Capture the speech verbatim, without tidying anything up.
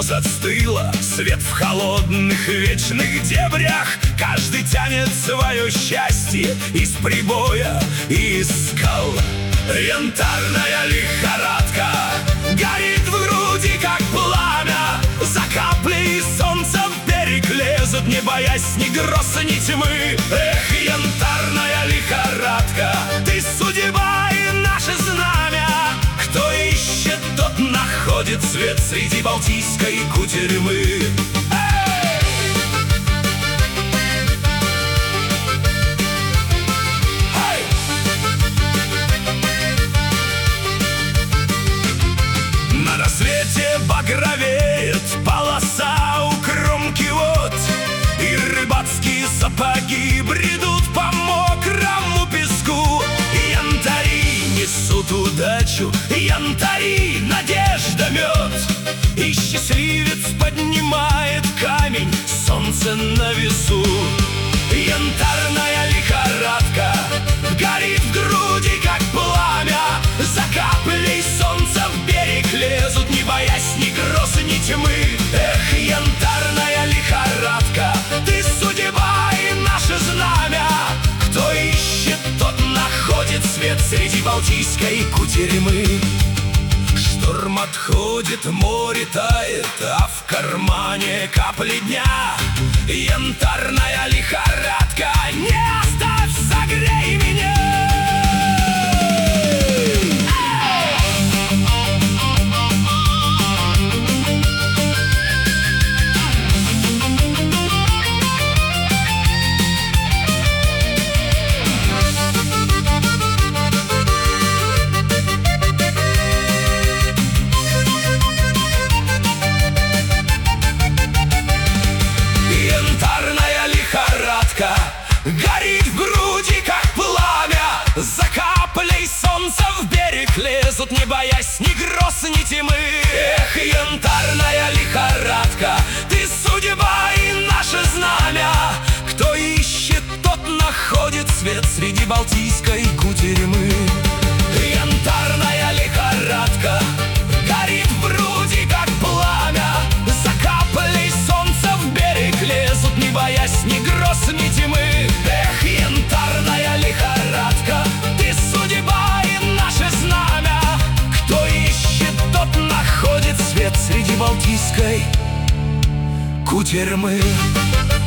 застыло, свет в холодных вечных дебрях. Каждый тянет свое счастье из прибоя и из скал. Янтарная лихорадка горит в груди, как пламя. За каплей солнца в берег лезут, не боясь ни гроз, ни тьмы. Эх, янтарная лихорадка, ты судьба и наше знамя. Кто ищет, тот находит свет среди Балтийской кутерьмы. На рассвете багровеет полоса у кромки вод, и рыбацкие сапоги бредут по мокрому песку. Янтари несут удачу, янтари надежда мед, и счастливец поднимает камень, солнце на весу. Янтарная лихорадка горит в груди, как пламя. За каплей солнца в берег лезут, не боясь ни гроз, ни тьмы. Эх, янтарная лихорадка, ты судьба и наше знамя. Кто ищет, тот находит свет среди Балтийской кутерьмы. Шторм отходит, море тает, а в кармане капли дня. Янтарная лихорадка, не оставь, согрей меня. Горит в груди, как пламя. За каплей солнца в берег лезут, не боясь ни гроз, ни тьмы. Эх, янтарная лихорадка, ты судьба и наше знамя. Кто ищет, тот находит свет среди Балтийской кутерьмы. Янтарная лихорадка горит в груди, как пламя. За каплей солнца в берег лезут, не боясь ни гроз, ни тьмы. Эх, янтарная лихорадка, ты судьба и наше знамя. Кто ищет, тот находит свет среди Балтийской кутерьмы.